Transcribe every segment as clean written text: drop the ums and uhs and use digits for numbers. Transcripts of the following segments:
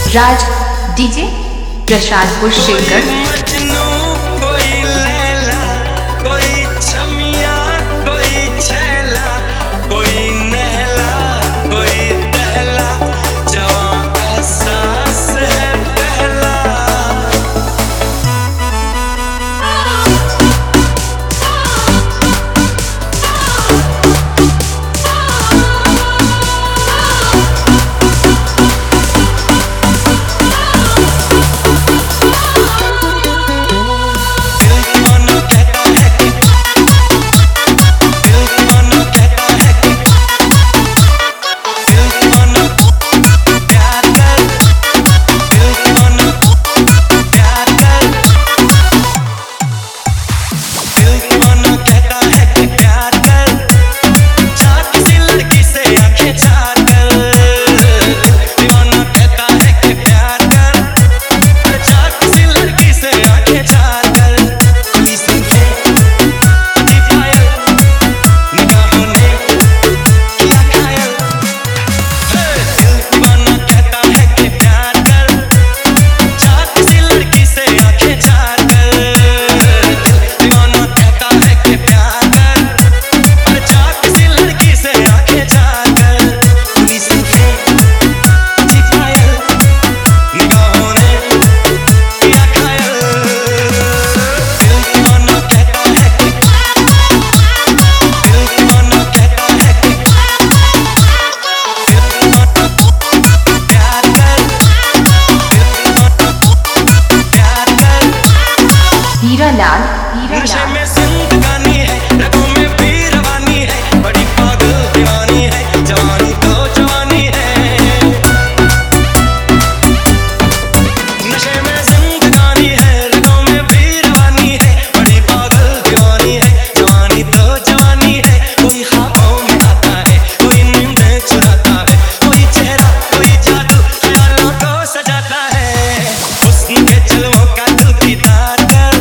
राज DJ Prasadpur Shivgarh. Majnu कोई लैला, कोई छमिया, कोई छैला, कोई नैला, कोई दहला, जवां का सांस है पहला। नशे में जिंदगानी है, रगों में भी रवानी है, बड़ी पागल दीवानी है, जवानी तो जवानी है। नशे में जिंदगानी है, रगों में भी रवानी है, बड़ी पागल दीवानी है, जवानी तो जवानी है। कोई ख्वाबों में आता है, कोई नींदें चुराता है, कोई चेहरा कोई जादू ख्यालों को सजाता है। हुस्न के चलवों का दिल दीदार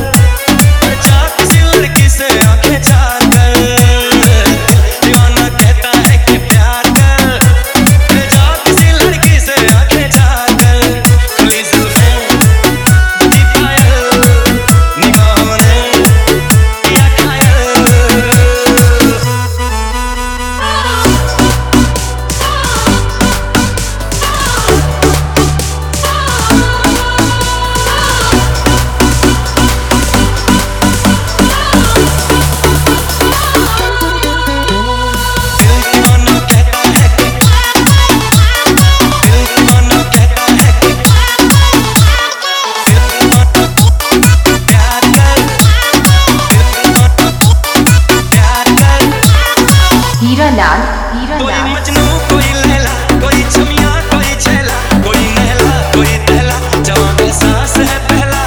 कोई मजनू कोई लैला, कोई छमिया कोई छैला, कोई नैला कोई दहला, जवां का सांस है पहला।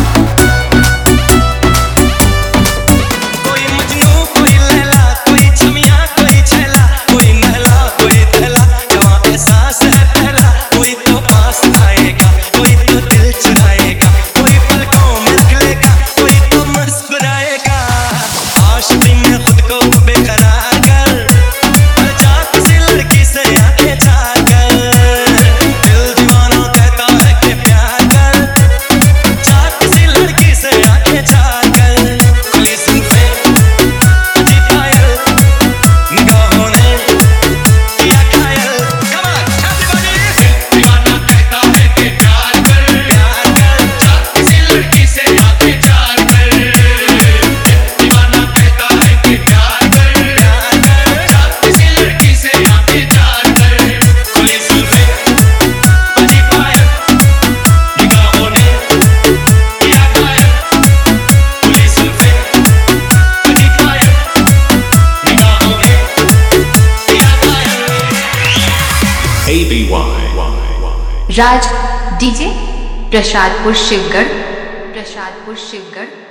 कोई मजनू कोई लैला, कोई छमिया कोई छैला, कोई नैला कोई दहला, जवां का सांस है पहला। कोई तो पास आएगा, कोई तो दिल चुराएगा, कोई पलकों में रख लेगा, कोई तो मुस्कुराएगा। आशिकी में खुद को बेकरार राज डीजे प्रसादपुर शिवगढ़।